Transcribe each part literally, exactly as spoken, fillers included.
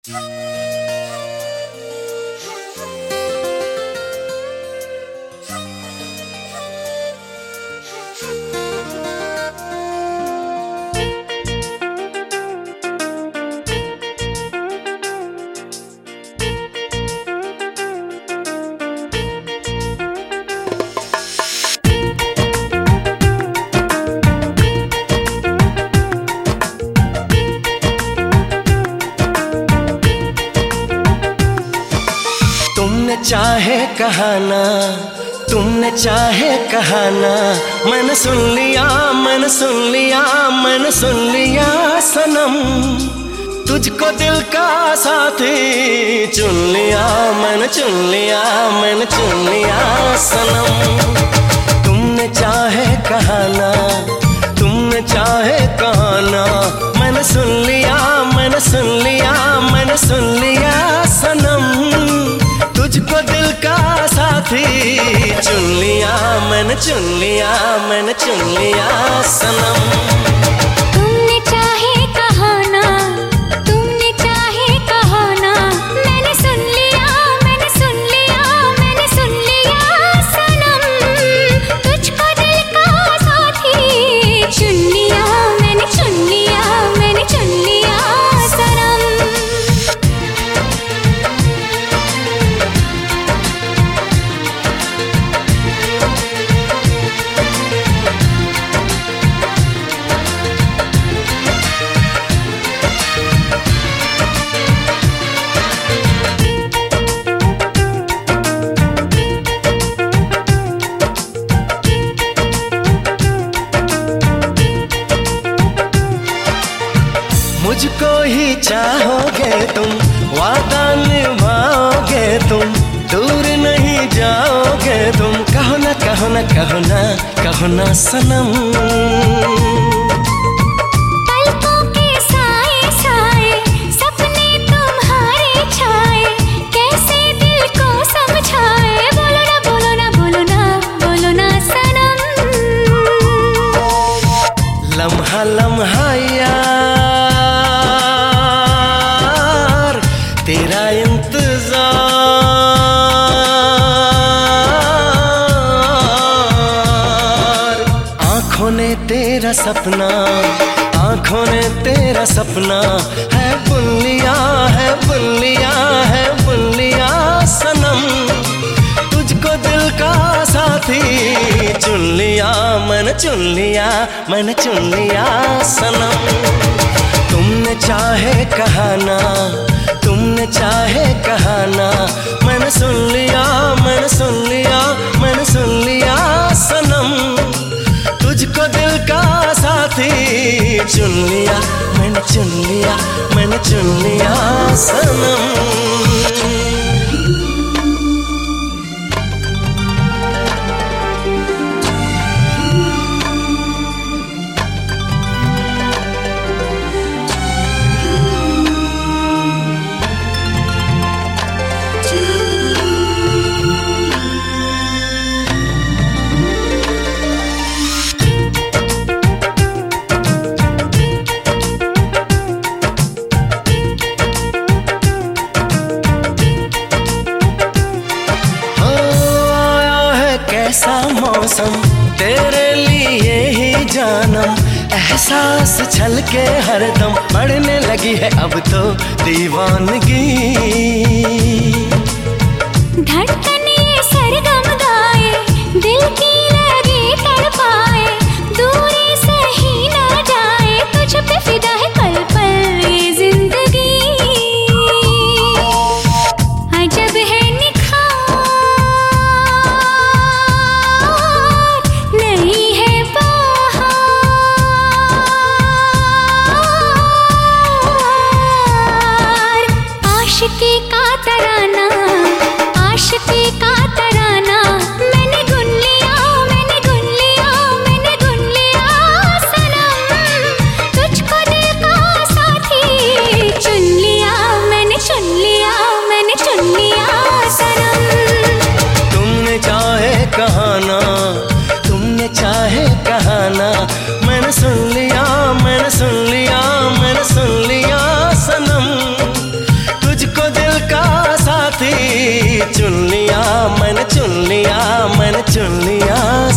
तुमने चाहे कहाना, तुमने चाहे कहाना, मैंने सुन लिया, मैंने सुन लिया, मैंने सुन लिया सनम। तुझको दिल का साथी चुन लिया, मैंने चुन लिया, मैंने चुन लिया सनम। तुमने चाहे कहाना, तुमने चाहे कहाना, मैंने सुन लिया, मैंने सुन लिया, मैंने सुन लिया सनम। तुझको दिल का साथी चुन लिया, मैंने चुन लिया, मैंने चुन लिया सनम। तुमने चाहे कहाना, तुमने चाहे कहाना, मैंने सुन लिया, मैंने सुन लिया, मैंने सुन लिया सनम। तुझको दिल का साथी चुन लिया, मैंने चुन लिया, मैंने चुन लिया सनम। मुझको ही चाहोगे तुम, वादा निभाओगे तुम, दूर नहीं जाओगे तुम। कहो ना, कहो ना, कहो ना, कहो ना सनम। पलकों के साए साए सपने तुम्हारे छाए, कैसे दिल को समझाए। बोलो ना, बोलो ना, बोलो ना, बोलो ना सनम। लम्हा लम्हा यार तेरा इंतजार, आंखों ने तेरा सपना, आंखों ने तेरा सपना है बुन लिया, है बुन लिया, है बुन लिया सनम। तुझको दिल का साथी चुन लिया, मैंने चुन लिया, मैंने चुन लिया सनम। तुमने चाहे कहाना, तुमने चाहे कहाना, मैंने सुन लिया, मैंने सुन लिया, मैंने सुन लिया सनम। तुझको दिल का साथी चुन लिया, मैंने चुन लिया, मैंने चुन लिया सनम। ऐसा मौसम तेरे लिए ही जानम, एहसास छलके हरदम, बढ़ने लगी है अब तो दीवानगी। धड़कन ये सरगम गाए, दिल की लगी तड़पाए, दूरी सही ना जाए, तुझ पे फिदा है पल पल ये जिंदगी। अजब है आशिकी का तराना,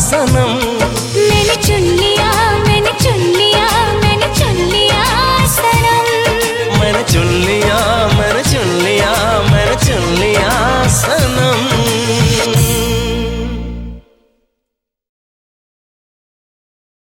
सनम।